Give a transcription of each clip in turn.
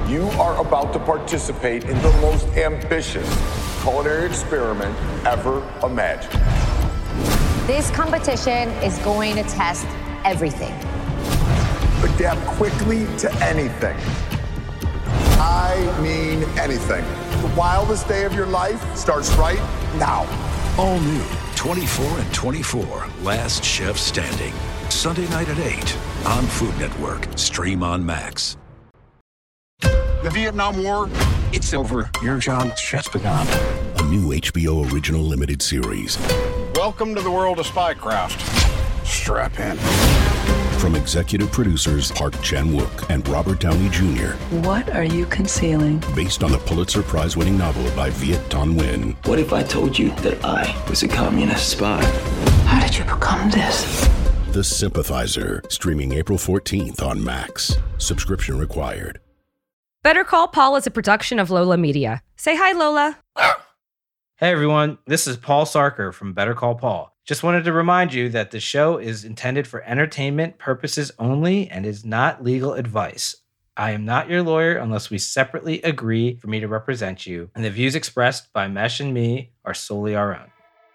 You are about to participate in the most ambitious culinary experiment ever imagined. This competition is going to test everything. Adapt quickly to anything. I mean anything. The wildest day of your life starts right now. All new 24 and 24, Last Chef Standing. Sunday night at 8 on Food Network. Stream on Max. The Vietnam War, it's over. Your job just begun. A new HBO original limited series. Welcome to the world of spycraft. Strap in. From executive producers Park Chan-wook and Robert Downey Jr. What are you concealing? Based on the Pulitzer Prize-winning novel by Viet Thanh Nguyen. What if I told you that I was a communist spy? How did you become this? The Sympathizer. Streaming April 14th on Max. Subscription required. Better Call Paul is a production of Lola Media. Say hi, Lola. Hey, everyone. This is Paul Sarker from Better Call Paul. Just wanted to remind you that the show is intended for entertainment purposes only and is not legal advice. I am not your lawyer unless we separately agree for me to represent you, and the views expressed by Mesh and me are solely our own.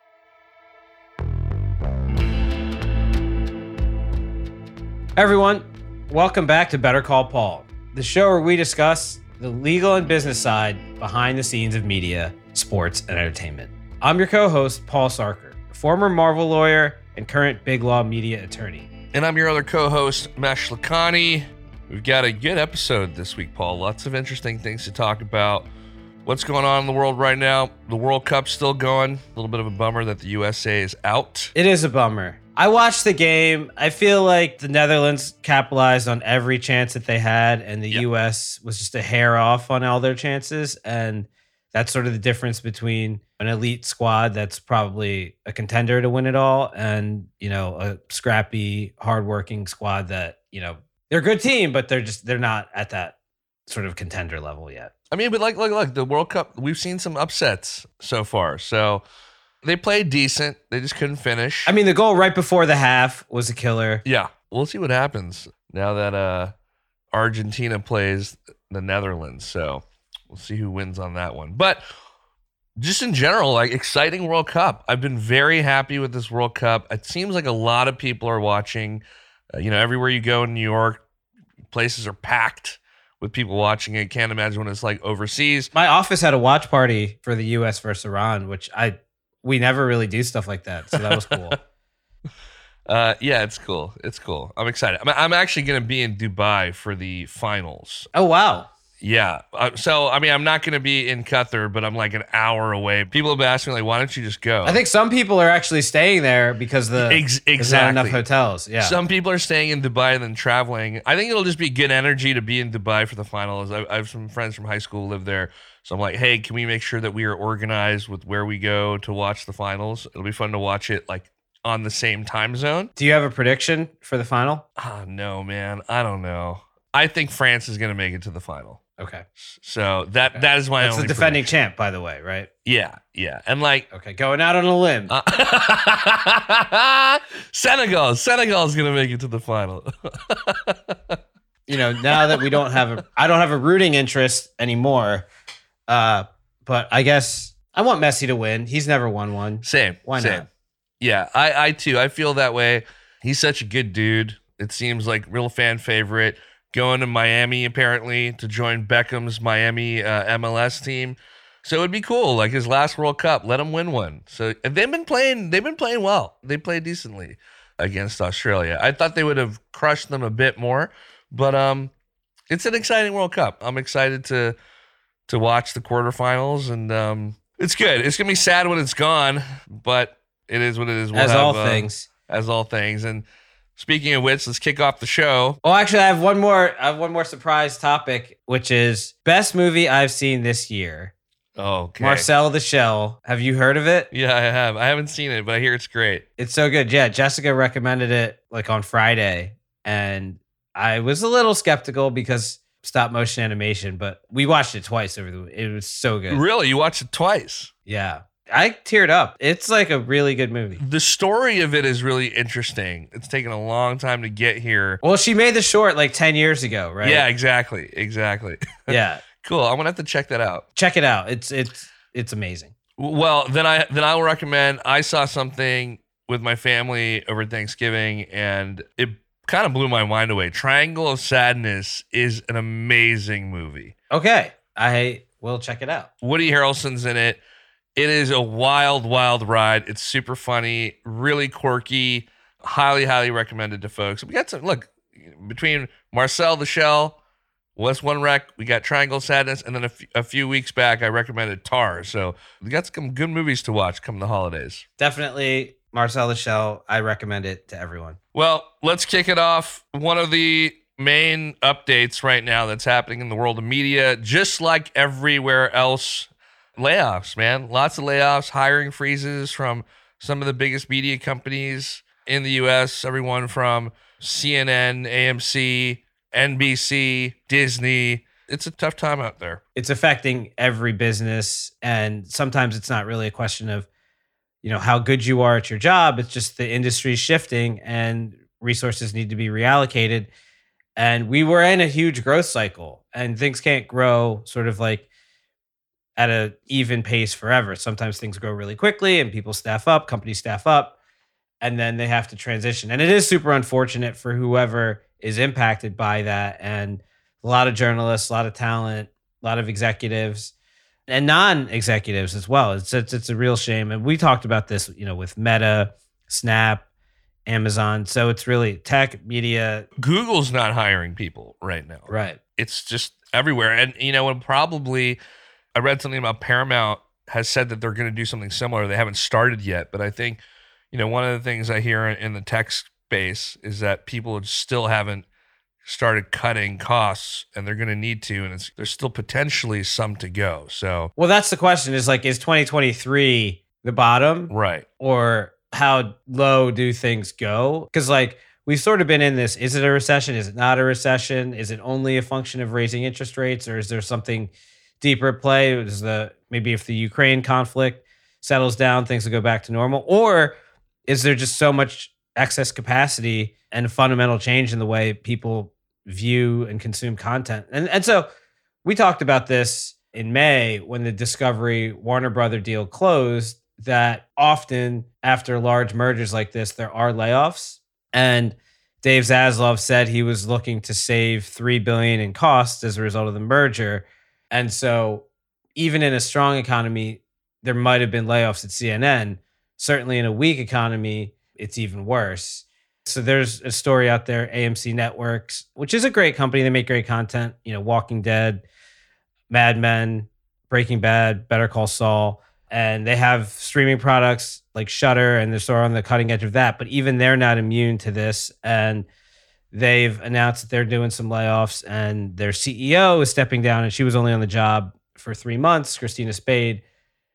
Everyone, welcome back to Better Call Paul, the show where we discuss the legal and business side behind the scenes of media, sports, and entertainment. I'm your co-host, Paul Sarker, former Marvel lawyer and current Big Law media attorney. And I'm your other co-host, Mesh Lakhani. We've got a good episode this week, Paul. Lots of interesting things to talk about. What's going on in the world right now? The World Cup's still going. A little bit of a bummer that the USA is out. It is a bummer. I watched the game. I feel like the Netherlands capitalized on every chance that they had, and the US was just a hair off on all their chances. And that's sort of the difference between an elite squad that's probably a contender to win it all and, you know, a scrappy, hardworking squad that, you know, they're a good team, but they're not at that sort of contender level yet. I mean, but look, the World Cup, we've seen some upsets so far. So they played decent. They just couldn't finish. I mean, the goal right before the half was a killer. Yeah. We'll see what happens now that Argentina plays the Netherlands. So we'll see who wins on that one. But just in general, like, exciting World Cup. I've been very happy with this World Cup. It seems like a lot of people are watching. Everywhere you go in New York, places are packed with people watching it. Can't imagine what it's like overseas. My office had a watch party for the U.S. versus Iran, which we never really do stuff like that. So that was cool. Yeah, it's cool. It's cool. I'm excited. I'm actually going to be in Dubai for the finals. Oh, wow. Yeah. I'm not going to be in Qatar, but I'm like an hour away. People have been asking me, like, why don't you just go? I think some people are actually staying there because there's not enough hotels. Yeah. Some people are staying in Dubai and then traveling. I think it'll just be good energy to be in Dubai for the finals. I have some friends from high school who live there. So I'm like, hey, can we make sure that we are organized with where we go to watch the finals? It'll be fun to watch it like on the same time zone. Do you have a prediction for the final? No, man. I don't know. I think France is going to make it to the final. Okay. So that is my That's only the defending prediction. champ, by the way, right? Yeah. And like... Okay, going out on a limb. Senegal's going to make it to the final. Now that I don't have a rooting interest anymore, but I guess I want Messi to win. He's never won one. Same. Why not? Yeah, I too. I feel that way. He's such a good dude. It seems like real fan favorite. Going to Miami apparently to join Beckham's Miami MLS team. So it'd be cool. Like his last World Cup, let him win one. So they've been playing well. They played decently against Australia. I thought they would have crushed them a bit more, but it's an exciting World Cup. I'm excited to watch the quarterfinals, and it's good. It's gonna be sad when it's gone, but it is what it is. As all things. And speaking of which, let's kick off the show. Well, actually, I have one more surprise topic, which is best movie I've seen this year. Oh, okay. Marcel the Shell. Have you heard of it? Yeah, I have. I haven't seen it, but I hear it's great. It's so good. Yeah, Jessica recommended it like on Friday, and I was a little skeptical because stop motion animation, but we watched it twice it was so good. Really? You watched it twice? Yeah. I teared up. It's like a really good movie. The story of it is really interesting. It's taken a long time to get here. Well, she made the short like 10 years ago, right? Yeah, exactly. Yeah. Cool. I'm gonna have to check that out. Check it out. It's amazing. Well, then I will recommend. I saw something with my family over Thanksgiving, and it kind of blew my mind away. Triangle of Sadness is an amazing movie. Okay, I will check it out. Woody Harrelson's in it. It is a wild, wild ride. It's super funny, really quirky. Highly, highly recommended to folks. We got some, look, between Marcel the Shell, West One Rec, we got Triangle of Sadness, and then a few weeks back, I recommended Tar. So we got some good movies to watch come the holidays. Definitely Marcel the Shell. I recommend it to everyone. Well, let's kick it off. One of the main updates right now that's happening in the world of media, just like everywhere else, layoffs, man. Lots of layoffs, hiring freezes from some of the biggest media companies in the U.S., everyone from CNN, AMC, NBC, Disney. It's a tough time out there. It's affecting every business, and sometimes it's not really a question of, how good you are at your job. It's just the industry shifting and resources need to be reallocated. And we were in a huge growth cycle, and things can't grow sort of like at an even pace forever. Sometimes things grow really quickly and people staff up, companies staff up, and then they have to transition. And it is super unfortunate for whoever is impacted by that. And a lot of journalists, a lot of talent, a lot of executives and non-executives as well. It's a real shame. And we talked about this, with Meta, Snap, Amazon. So it's really tech, media. Google's not hiring people right now. Right. It's just everywhere. And, and probably I read something about Paramount has said that they're going to do something similar. They haven't started yet. But I think, one of the things I hear in the tech space is that people still haven't started cutting costs, and they're going to need to. And there's still potentially some to go. So, well, that's the question is 2023 the bottom? Right. Or how low do things go? Because we've sort of been in this, is it a recession? Is it not a recession? Is it only a function of raising interest rates, or is there something deeper at play? Maybe if the Ukraine conflict settles down, things will go back to normal? Or is there just so much excess capacity and a fundamental change in the way people view and consume content? And so we talked about this in May when the Discovery Warner Brother deal closed, that often after large mergers like this, there are layoffs. And Dave Zaslav said he was looking to save $3 billion in costs as a result of the merger. And so even in a strong economy, there might have been layoffs at CNN. Certainly in a weak economy, it's even worse. So there's a story out there, AMC Networks, which is a great company. They make great content, Walking Dead, Mad Men, Breaking Bad, Better Call Saul. And they have streaming products like Shudder, and they're sort of on the cutting edge of that. But even they're not immune to this. And they've announced that they're doing some layoffs, and their CEO is stepping down, and she was only on the job for 3 months, Christina Spade.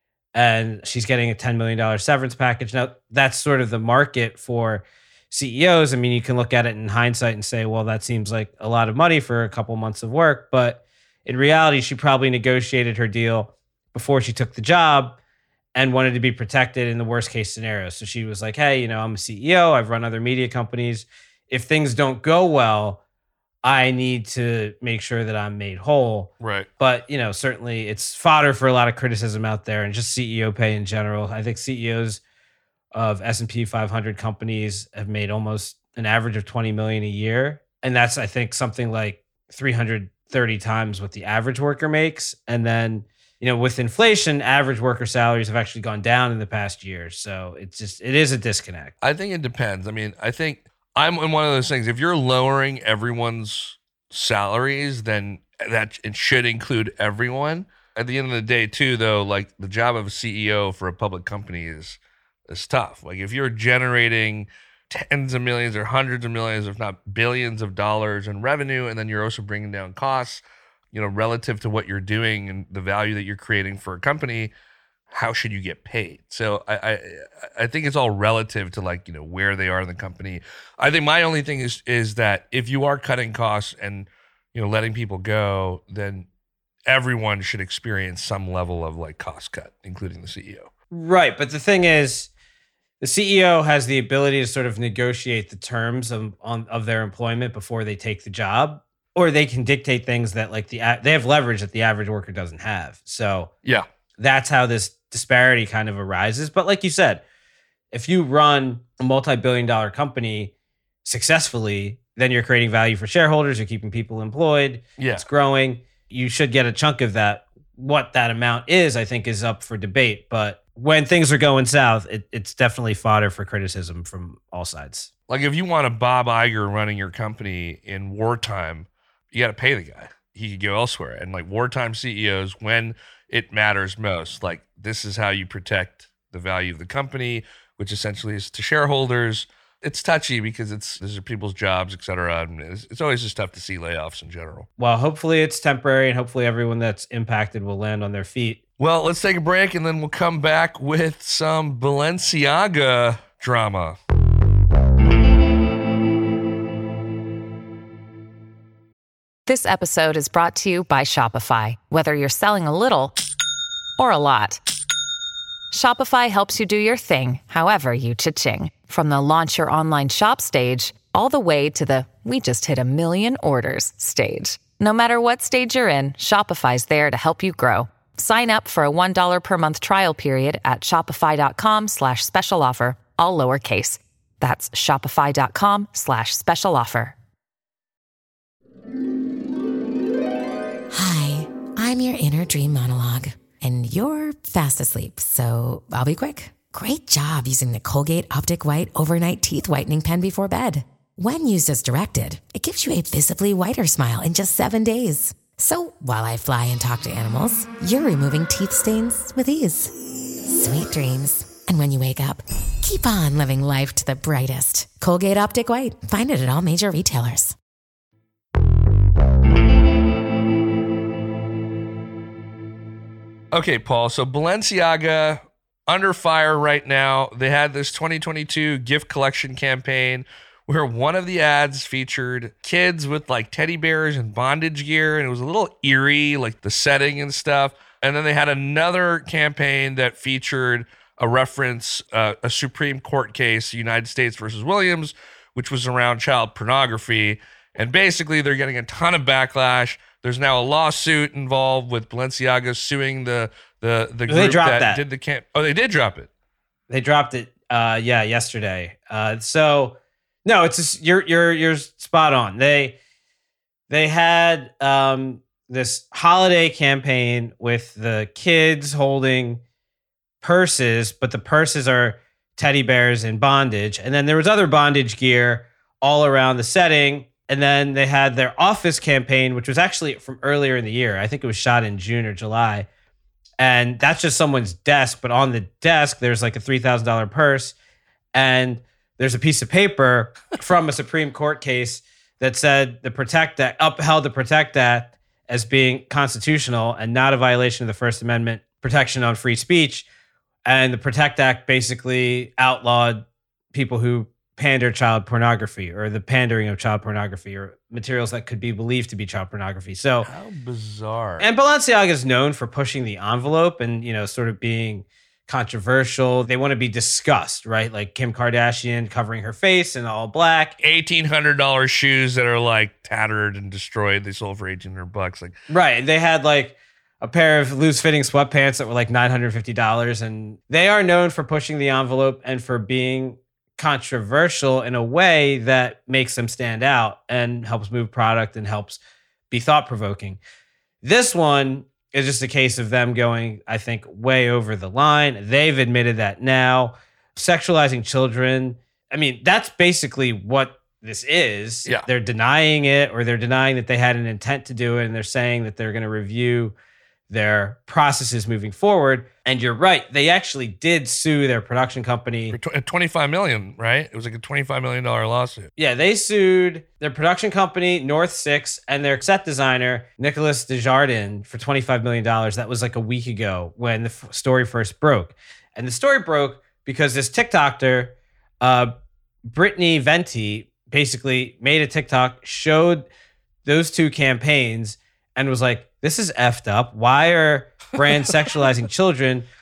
And she's getting a $10 million severance package. Now, that's sort of the market for CEOs. I mean, you can look at it in hindsight and say, well, that seems like a lot of money for a couple months of work. But in reality, she probably negotiated her deal before she took the job and wanted to be protected in the worst case scenario. So she was like, hey, I'm a CEO. I've run other media companies. If things don't go well, I need to make sure that I'm made whole. Right. But, certainly it's fodder for a lot of criticism out there, and just CEO pay in general. I think CEOs of S&P 500 companies have made almost an average of $20 million a year. And that's, I think, something like 330 times what the average worker makes. And then, with inflation, average worker salaries have actually gone down in the past year. So it is a disconnect. I think it depends. I mean, I think I'm in one of those things. If you're lowering everyone's salaries, then that it should include everyone. At the end of the day, too, though, the job of a CEO for a public company is tough. If you're generating tens of millions or hundreds of millions, if not billions of dollars in revenue, and then you're also bringing down costs, relative to what you're doing and the value that you're creating for a company, how should you get paid? So I think it's all relative to where they are in the company. I think my only thing is that if you are cutting costs and letting people go, then everyone should experience some level of cost cut, including the CEO. Right. But the thing is, the CEO has the ability to sort of negotiate the terms of their employment before they take the job, or they can dictate things that like they have leverage that the average worker doesn't have. So Yeah. that's how this disparity kind of arises. But like you said, if you run a multi-billion-dollar company successfully, then you're creating value for shareholders, you're keeping people employed, Yeah. it's growing. You should get a chunk of that. What that amount is, I think, is up for debate. But when things are going south, it's definitely fodder for criticism from all sides. Like if you want a Bob Iger running your company in wartime, you got to pay the guy. He could go elsewhere. And like wartime CEOs, when it matters most, like this is how you protect the value of the company, which essentially is to shareholders. It's touchy because these are people's jobs, et cetera. And it's always just tough to see layoffs in general. Well, hopefully it's temporary, and hopefully everyone that's impacted will land on their feet. Well, let's take a break, and then we'll come back with some Balenciaga drama. This episode is brought to you by Shopify. Whether you're selling a little or a lot, Shopify helps you do your thing, however you cha-ching. From the launch your online shop stage, all the way to the we just hit 1 million orders stage. No matter what stage you're in, Shopify's there to help you grow. Sign up for a $1 per month trial period at shopify.com/special offer, all lowercase. That's shopify.com/special offer. Hi, I'm your inner dream monologue, and you're fast asleep, so I'll be quick. Great job using the Colgate Optic White Overnight Teeth Whitening Pen before bed. When used as directed, it gives you a visibly whiter smile in just 7 days. So while I fly and talk to animals, you're removing teeth stains with ease. Sweet dreams. And when you wake up, keep on living life to the brightest. Colgate Optic White. Find it at all major retailers. Okay, Paul. So Balenciaga under fire right now. They had this 2022 gift collection campaign where one of the ads featured kids with like teddy bears and bondage gear, and it was a little eerie, like the setting and stuff. And then they had another campaign that featured a reference, a Supreme Court case, United States versus Williams, which was around child pornography. And basically, they're getting a ton of backlash. There's now a lawsuit involved with Balenciaga suing the group that did the camp. Oh, they did drop it. They dropped it. Yesterday. So no, it's just, you're spot on. They had this holiday campaign with the kids holding purses, but the purses are teddy bears in bondage, and then there was other bondage gear all around the setting. And then they had their office campaign, which was actually from earlier in the year. I think it was shot in June or July. And that's just someone's desk. But on the desk, there's like a $3,000 purse. And there's a piece of paper from a Supreme Court case that said upheld the PROTECT Act as being constitutional and not a violation of the First Amendment protection on free speech. And the PROTECT Act basically outlawed people who pander child pornography, or the pandering of child pornography, or materials that could be believed to be child pornography. So how bizarre. And Balenciaga is known for pushing the envelope and, sort of being controversial. They want to be discussed, right? Like Kim Kardashian covering her face in all black. $1,800 shoes that are like tattered and destroyed. They sold for $1,800. Like, right. They had like a pair of loose fitting sweatpants that were like $950. And they are known for pushing the envelope and for being controversial in a way that makes them stand out and helps move product and helps be thought-provoking. This one is just a case of them going, I think, way over the line. They've admitted that now. Sexualizing children, I mean, that's basically what this is. Yeah. They're denying it, or they're denying that they had an intent to do it, and they're saying that they're going to review their processes moving forward. And you're right, they actually did sue their production company. For $25 million, right? It was like a $25 million lawsuit. Yeah, they sued their production company, North Six, and their set designer, Nicolas Desjardins, for $25 million. That was like a week ago when the story first broke. And the story broke because this TikToker, Brittany Venti, basically made a TikTok, showed those two campaigns, and was like, this is effed up. Why are brands sexualizing children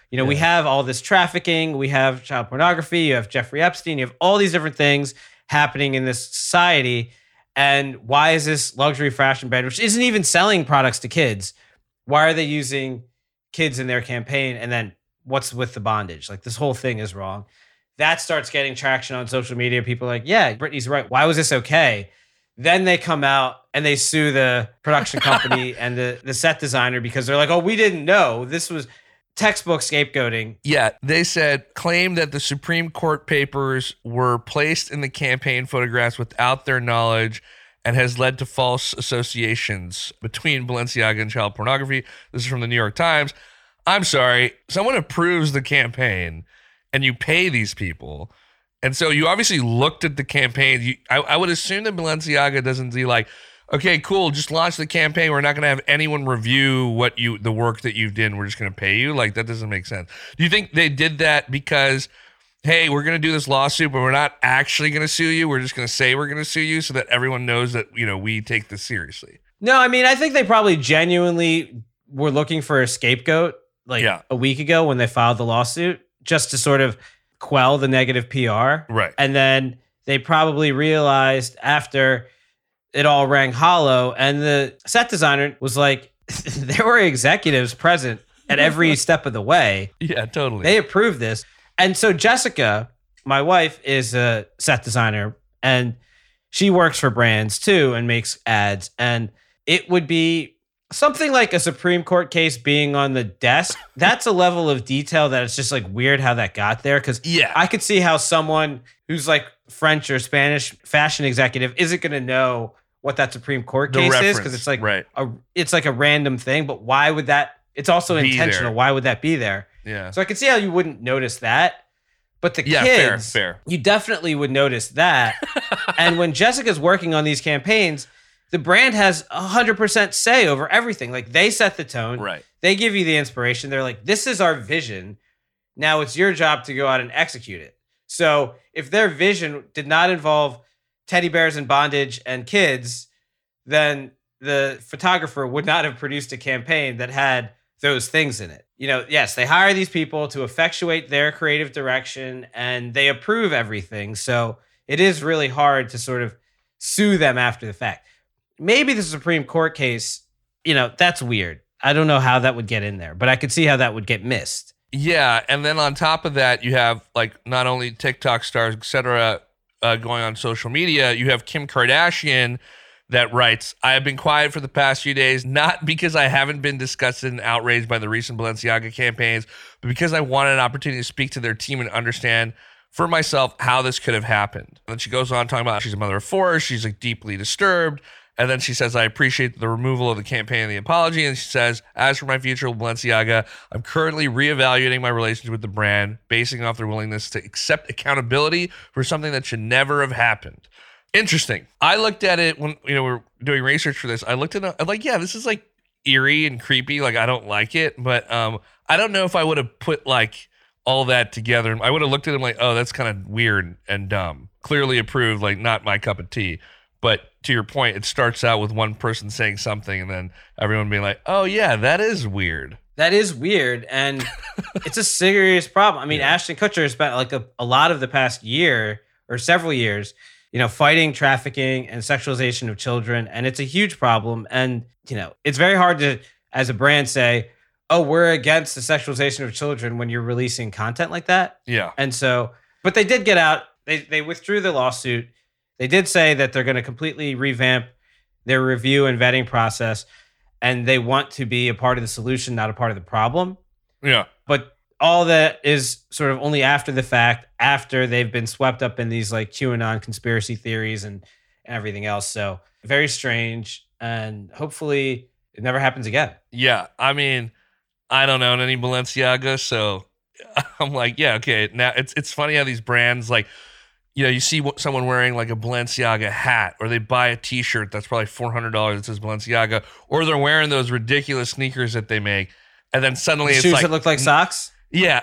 You know, we have all this trafficking, we have child pornography, you have Jeffrey Epstein, you have all these different things happening in this society. And why is this luxury fashion brand, which isn't even selling products to kids, why are they using kids in their campaign? And then what's with the bondage? Like, this whole thing is wrong. That starts getting traction on social media. People are like, yeah, Britney's right. Why was this okay? Then they come out and they sue the production company and the set designer because they're like, oh, we didn't know. This was textbook scapegoating. Yeah, they said, claim that the Supreme Court papers were placed in the campaign photographs without their knowledge and has led to false associations between Balenciaga and child pornography. This is from the New York Times. I'm sorry, someone approves the campaign and you pay these people. And so you obviously looked at the campaign. I would assume that Balenciaga doesn't do like, okay, cool, just launch the campaign. We're not going to have anyone review the work that you've done. We're just going to pay you. Like, that doesn't make sense. Do you think they did that because, hey, we're going to do this lawsuit, but we're not actually going to sue you? We're just going to say we're going to sue you so that everyone knows that, you know, we take this seriously. No, I mean, I think they probably genuinely were looking for a scapegoat a week ago when they filed the lawsuit, just to sort of quell the negative PR. Right. And then they probably realized after it all rang hollow, and the set designer was like, there were executives present at every step of the way. Yeah, totally. They approved this. And so Jessica, my wife, is a set designer, and she works for brands too and makes ads. And it would be something like a Supreme Court case being on the desk. That's a level of detail that it's just like weird how that got there. Cause I could see how someone who's like French or Spanish fashion executive isn't going to know what that Supreme Court case is. Cause it's like, it's like a random thing, but why would that, it's also intentional. Why would that be there? Yeah. So I could see how you wouldn't notice that. But the kids, fair. You definitely would notice that. And when Jessica's working on these campaigns, the brand has 100% say over everything. Like, they set the tone. Right. They give you the inspiration. They're like, this is our vision. Now it's your job to go out and execute it. So if their vision did not involve teddy bears and bondage and kids, then the photographer would not have produced a campaign that had those things in it. You know, yes, they hire these people to effectuate their creative direction and they approve everything. So it is really hard to sort of sue them after the fact. Maybe the Supreme Court case, you know, that's weird. I don't know how that would get in there, but I could see how that would get missed. Yeah, and then on top of that, you have like not only TikTok stars, etc., going on social media. You have Kim Kardashian that writes, I have been quiet for the past few days, not because I haven't been disgusted and outraged by the recent Balenciaga campaigns, but because I wanted an opportunity to speak to their team and understand for myself how this could have happened. And then she goes on talking about she's a mother of four. She's like deeply disturbed. And then she says, I appreciate the removal of the campaign and the apology. And she says, as for my future with Balenciaga, I'm currently reevaluating my relationship with the brand, basing off their willingness to accept accountability for something that should never have happened. Interesting. I looked at it when, you know, we're doing research for this. I looked at it, I'm like, yeah, this is like eerie and creepy. Like, I don't like it, but I don't know if I would have put like all that together. I would have looked at him like, oh, that's kind of weird and dumb. Clearly approved, like not my cup of tea. But to your point, it starts out with one person saying something and then everyone being like, oh, yeah, that is weird. That is weird. And it's a serious problem. I mean, Ashton Kutcher has spent like a lot of the past year or several years, you know, fighting trafficking and sexualization of children. And it's a huge problem. And, you know, it's very hard to, as a brand, say, oh, we're against the sexualization of children when you're releasing content like that. Yeah. And so, but they did get out. They withdrew the lawsuit. They did say that they're going to completely revamp their review and vetting process, and they want to be a part of the solution, not a part of the problem. Yeah. But all that is sort of only after the fact, after they've been swept up in these like QAnon conspiracy theories and everything else. So very strange, and hopefully it never happens again. Yeah. I mean, I don't own any Balenciaga, so I'm like, yeah, okay. Now it's funny how these brands, like, you know, you see someone wearing like a Balenciaga hat, or they buy a t-shirt that's probably $400 that says Balenciaga, or they're wearing those ridiculous sneakers that they make. And then suddenly it's shoes like, that look like socks. Yeah.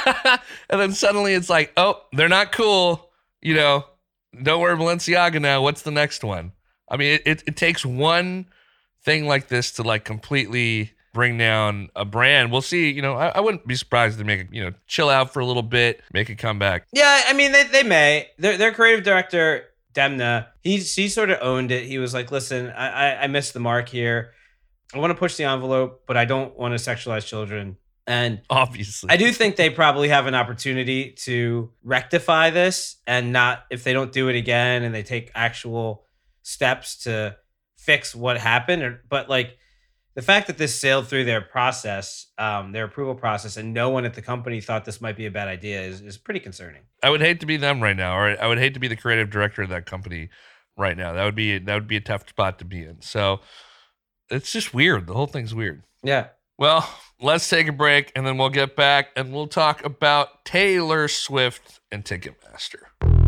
And then suddenly it's like, oh, they're not cool. You know, don't wear Balenciaga now. What's the next one? I mean, it takes one thing like this to like completely bring down a brand. We'll see. I wouldn't be surprised if they make it, chill out for a little bit, make a comeback. Yeah, I mean, they may. Their creative director, Demna, he sort of owned it. He was like, listen, I missed the mark here. I want to push the envelope, but I don't want to sexualize children. And obviously, I do think they probably have an opportunity to rectify this, and not, if they don't do it again and they take actual steps to fix what happened. But like the fact that this sailed through their process, their approval process, and no one at the company thought this might be a bad idea is pretty concerning. I would hate to be them right now, or I would hate to be the creative director of that company right now. That would be a tough spot to be in. So it's just weird. The whole thing's weird. Yeah. Well, let's take a break, and then we'll get back and we'll talk about Taylor Swift and Ticketmaster.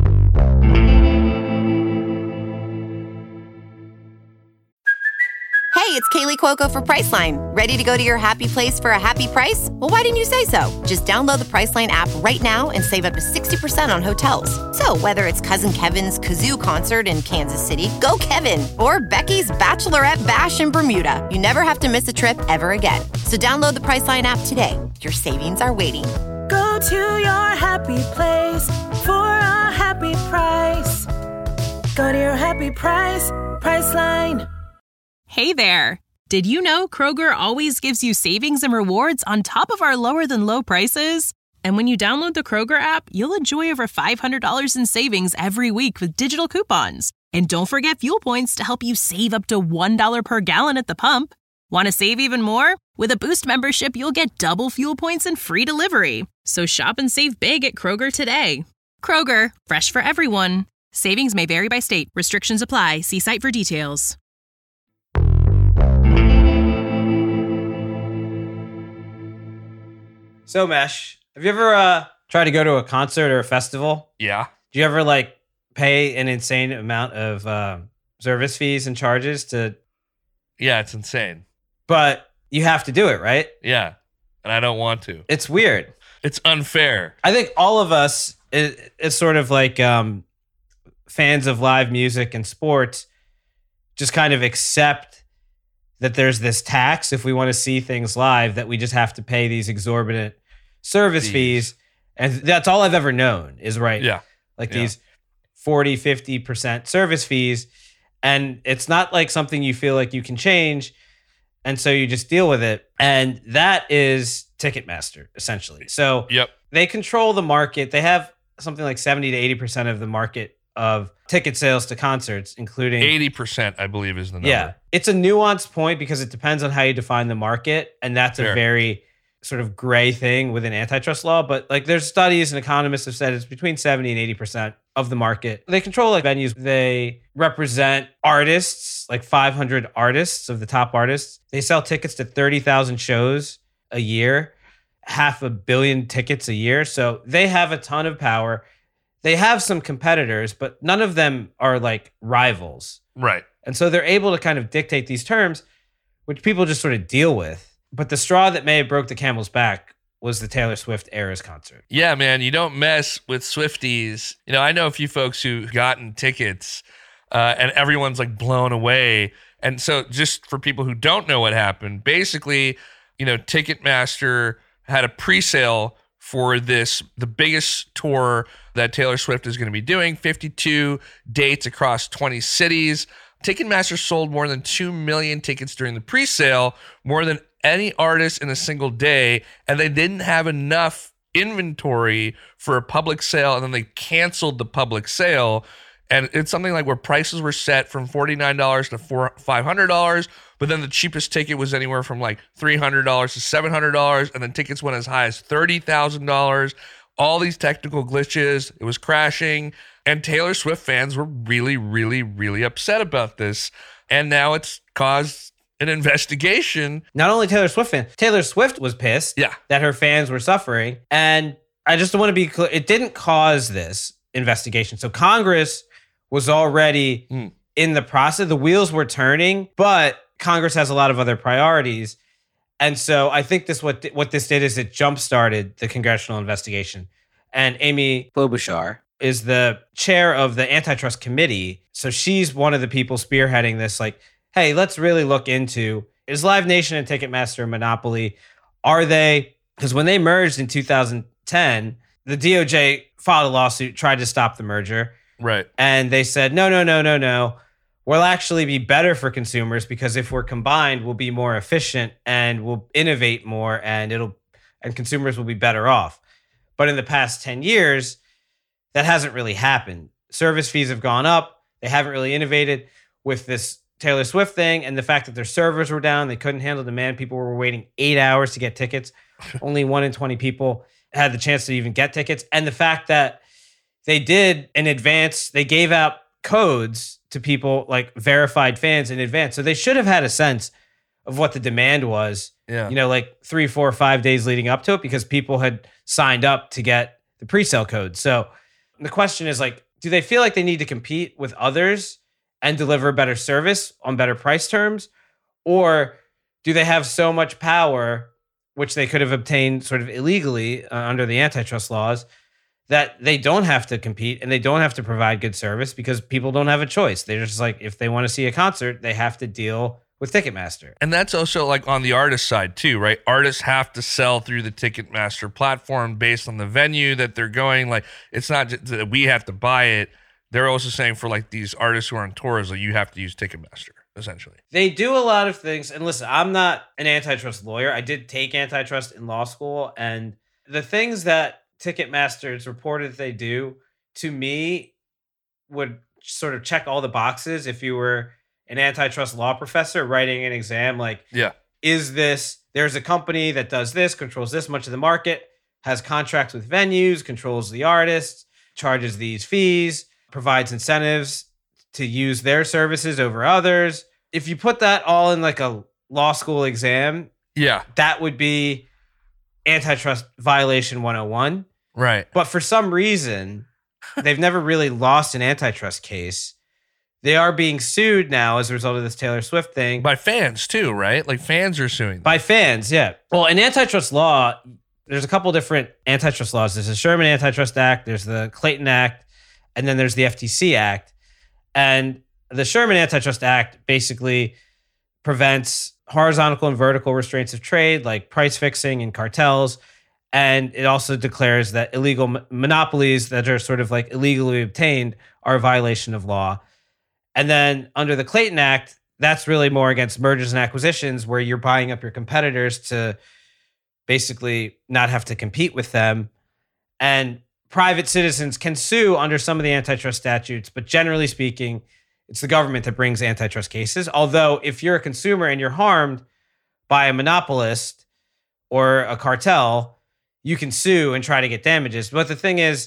Hey, it's Kaylee Cuoco for Priceline. Ready to go to your happy place for a happy price? Well, why didn't you say so? Just download the Priceline app right now and save up to 60% on hotels. So whether it's Cousin Kevin's Kazoo Concert in Kansas City, go Kevin, or Becky's Bachelorette Bash in Bermuda, you never have to miss a trip ever again. So download the Priceline app today. Your savings are waiting. Go to your happy place for a happy price. Go to your happy price, Priceline. Hey there! Did you know Kroger always gives you savings and rewards on top of our lower-than-low prices? And when you download the Kroger app, you'll enjoy over $500 in savings every week with digital coupons. And don't forget fuel points to help you save up to $1 per gallon at the pump. Want to save even more? With a Boost membership, you'll get double fuel points and free delivery. So shop and save big at Kroger today. Kroger, fresh for everyone. Savings may vary by state. Restrictions apply. See site for details. So, Mesh, have you ever tried to go to a concert or a festival? Yeah. Do you ever pay an insane amount of service fees and charges to? Yeah, it's insane. But you have to do it, right? Yeah, and I don't want to. It's weird. It's unfair. I think all of us, it's sort of like fans of live music and sports, just kind of accept that there's this tax if we want to see things live, that we just have to pay these exorbitant service fees. And that's all I've ever known is, right? Yeah. These 40, 50% service fees. And it's not like something you feel like you can change. And so you just deal with it. And that is Ticketmaster, essentially. So they control the market. They have something like 70 to 80% of the market of ticket sales to concerts, including 80%, I believe, is the number. Yeah. It's a nuanced point because it depends on how you define the market. And that's a very sort of gray thing within antitrust law. But there's studies and economists have said it's between 70 and 80% of the market. They control venues. They represent artists, 500 artists of the top artists. They sell tickets to 30,000 shows a year, 500 million tickets a year. So they have a ton of power. They have some competitors, but none of them are rivals. Right. And so they're able to kind of dictate these terms, which people just sort of deal with. But the straw that may have broke the camel's back was the Taylor Swift Eras concert. Yeah, man, you don't mess with Swifties. I know a few folks who've gotten tickets and everyone's blown away. And so just for people who don't know what happened, basically, Ticketmaster had a pre-sale for the biggest tour that Taylor Swift is going to be doing, 52 dates across 20 cities. Ticketmaster sold more than 2 million tickets during the pre-sale, more than any artist in a single day, and they didn't have enough inventory for a public sale, and then they canceled the public sale. And it's something where prices were set from $49 to $500, but then the cheapest ticket was anywhere from $300 to $700, and then tickets went as high as $30,000. All these technical glitches, it was crashing, and Taylor Swift fans were really, really, really upset about this. And now it's caused an investigation. Not only Taylor Swift fans, Taylor Swift was pissed that her fans were suffering. And I just want to be clear, it didn't cause this investigation. So Congress was already in the process. The wheels were turning, but Congress has a lot of other priorities. And so I think what this did is it jump-started the congressional investigation. And Amy Klobuchar is the chair of the antitrust committee. So she's one of the people spearheading this, hey, let's really look into is Live Nation and Ticketmaster a monopoly? Are they? Because when they merged in 2010, the DOJ filed a lawsuit, tried to stop the merger. Right. And they said, no. We'll actually be better for consumers because if we're combined, we'll be more efficient and we'll innovate more and consumers will be better off. But in the past 10 years, that hasn't really happened. Service fees have gone up. They haven't really innovated with this Taylor Swift thing. And the fact that their servers were down, they couldn't handle demand. People were waiting 8 hours to get tickets. Only 1 in 20 people had the chance to even get tickets. And the fact that they did in advance, they gave out codes to people, like verified fans in advance. So they should have had a sense of what the demand was, like 3, 4, 5 days leading up to it because people had signed up to get the pre-sale code. So the question is like, do they feel like they need to compete with others and deliver better service on better price terms? Or do they have so much power, which they could have obtained sort of illegally under the antitrust laws, that they don't have to compete and they don't have to provide good service because people don't have a choice. They're just like, if they want to see a concert, they have to deal with Ticketmaster. And that's also like on the artist side too, right? Artists have to sell through the Ticketmaster platform based on the venue that they're going. Like, it's not just that we have to buy it. They're also saying for like these artists who are on tours, like you have to use Ticketmaster, essentially. They do a lot of things. And listen, I'm not an antitrust lawyer. I did take antitrust in law school. And the things that Ticketmaster is reported that they do, to me, would sort of check all the boxes if you were an antitrust law professor writing an exam. Like, there's a company that does this, controls this much of the market, has contracts with venues, controls the artists, charges these fees, provides incentives to use their services over others. If you put that all in like a law school exam, that would be antitrust violation 101. Right. But for some reason, they've never really lost an antitrust case. They are being sued now as a result of this Taylor Swift thing. By fans too, right? Like fans are suing them. By fans, yeah. Well, in antitrust law, there's a couple different antitrust laws. There's the Sherman Antitrust Act, there's the Clayton Act, and then there's the FTC Act. And the Sherman Antitrust Act basically prevents horizontal and vertical restraints of trade, like price fixing and cartels. And it also declares that illegal monopolies that are sort of like illegally obtained are a violation of law. And then under the Clayton Act, that's really more against mergers and acquisitions where you're buying up your competitors to basically not have to compete with them. And private citizens can sue under some of the antitrust statutes, but generally speaking, it's the government that brings antitrust cases. Although if you're a consumer and you're harmed by a monopolist or a cartel, you can sue and try to get damages. But the thing is,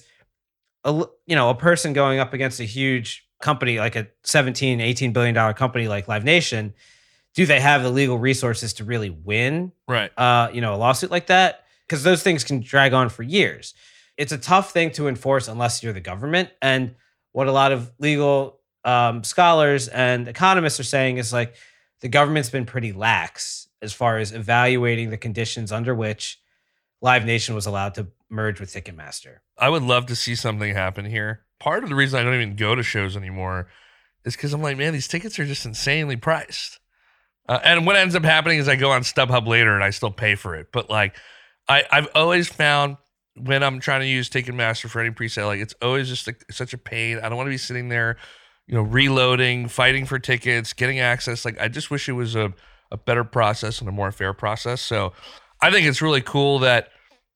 a person going up against a huge company like a $17, $18 billion company like Live Nation, do they have the legal resources to really win? Right. A lawsuit like that? Because those things can drag on for years. It's a tough thing to enforce unless you're the government. And what a lot of legal scholars and economists are saying is like the government's been pretty lax as far as evaluating the conditions under which Live Nation was allowed to merge with Ticketmaster. I would love to see something happen here. Part of the reason I don't even go to shows anymore is because I'm like, man, these tickets are just insanely priced. And what ends up happening is I go on StubHub later and I still pay for it. But like, I've always found when I'm trying to use Ticketmaster for any presale, like it's always just like such a pain. I don't want to be sitting there, reloading, fighting for tickets, getting access. Like I just wish it was a better process and a more fair process. So I think it's really cool that,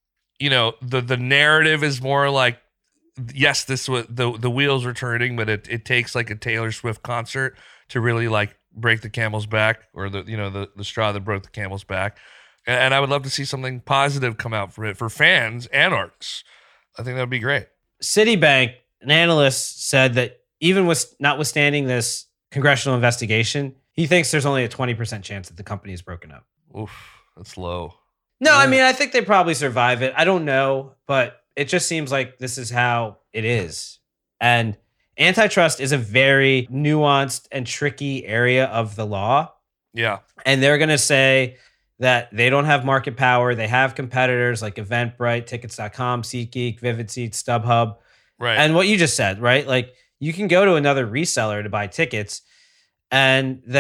the narrative is more like, yes, this was the wheels are turning, but it takes like a Taylor Swift concert to really like break the camel's back, or the straw that broke the camel's back. And I would love to see something positive come out from it for fans and artists. I think that would be great. Citibank, an analyst, said that even with notwithstanding this congressional investigation, he thinks there's only a 20% chance that the company is broken up. Oof, that's low. No, I mean, I think they probably survive it. I don't know, but it just seems like this is how it is. And antitrust is a very nuanced and tricky area of the law. Yeah. And they're going to say that they don't have market power. They have competitors like Eventbrite, Tickets.com, SeatGeek, Vivid Seats, StubHub. Right. And what you just said, right? Like you can go to another reseller to buy tickets and that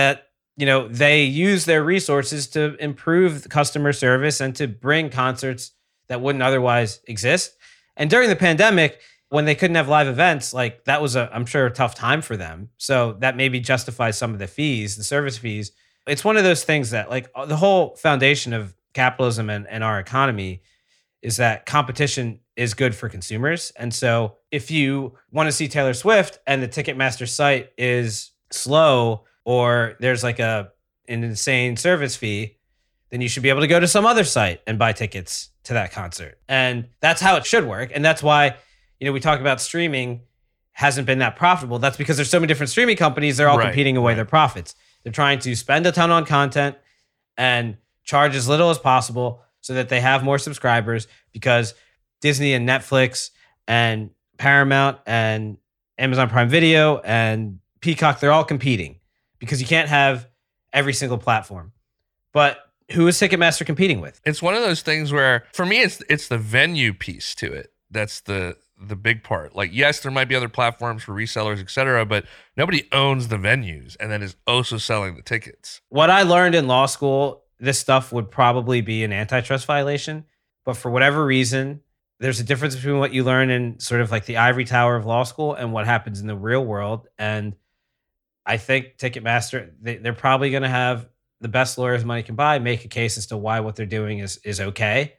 they use their resources to improve customer service and to bring concerts that wouldn't otherwise exist. And during the pandemic, when they couldn't have live events, like that was I'm sure a tough time for them. So that maybe justifies some of the fees, the service fees. It's one of those things that like the whole foundation of capitalism and our economy is that competition is good for consumers. And so if you want to see Taylor Swift and the Ticketmaster site is slow, or there's like an insane service fee, then you should be able to go to some other site and buy tickets to that concert. And that's how it should work. And that's why, we talk about streaming hasn't been that profitable. That's because there's so many different streaming companies. They're all competing away their profits. They're trying to spend a ton on content and charge as little as possible so that they have more subscribers, because Disney and Netflix and Paramount and Amazon Prime Video and Peacock, they're all competing, because you can't have every single platform. But who is Ticketmaster competing with? It's one of those things where, for me, it's the venue piece to it. That's the big part. Like, yes, there might be other platforms for resellers, etc., but nobody owns the venues and then is also selling the tickets. What I learned in law school, this stuff would probably be an antitrust violation. But for whatever reason, there's a difference between what you learn in sort of like the ivory tower of law school and what happens in the real world. And I think Ticketmaster, they're probably going to have the best lawyers money can buy, make a case as to why what they're doing is okay.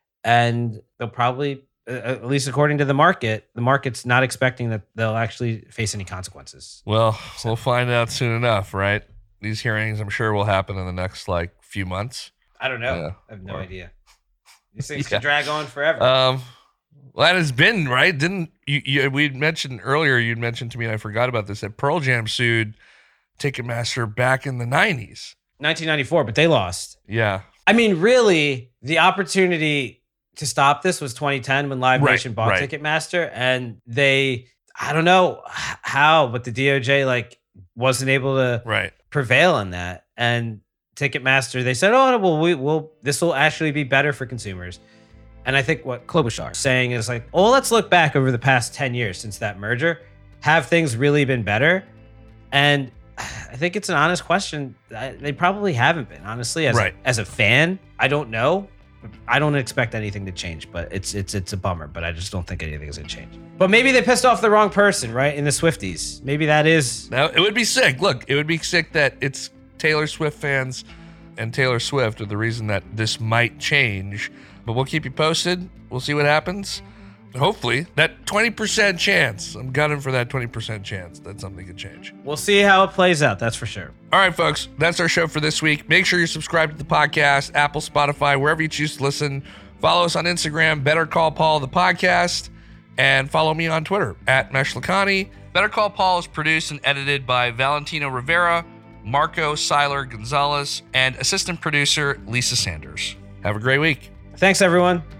And they'll probably, at least according to the market's not expecting that they'll actually face any consequences. Well, we'll find out soon enough, right? These hearings, I'm sure, will happen in the next few months. I don't know. Yeah. I have no idea. These things can drag on forever. Well, that has been, right? Didn't you? We'd mentioned earlier, you'd mentioned to me, and I forgot about this, that Pearl Jam sued Ticketmaster back in the 90s. 1994, but they lost. Yeah. I mean, really, the opportunity to stop this was 2010 when Live Nation bought Ticketmaster, and I don't know how, but the DOJ wasn't able to prevail on that. And Ticketmaster, they said, oh, well, this will actually be better for consumers. And I think what Klobuchar is saying is let's look back over the past 10 years since that merger. Have things really been better? And I think it's an honest question. They probably haven't been, honestly. As a fan, I don't know. I don't expect anything to change, but it's a bummer. But I just don't think anything's going to change. But maybe they pissed off the wrong person, right? In the Swifties. Maybe that is. Now, it would be sick. Look, it would be sick that it's Taylor Swift fans and Taylor Swift are the reason that this might change. But we'll keep you posted. We'll see what happens. Hopefully, that 20% chance, I'm gunning for that 20% chance that something could change. We'll see how it plays out. That's for sure. All right, folks, that's our show for this week. Make sure you're subscribed to the podcast, Apple, Spotify, wherever you choose to listen. Follow us on Instagram, Better Call Paul, the podcast, and follow me on Twitter, @MeshLakhani. Better Call Paul is produced and edited by Valentino Rivera, Marco Seiler Gonzalez, and assistant producer Lisa Sanders. Have a great week. Thanks, everyone.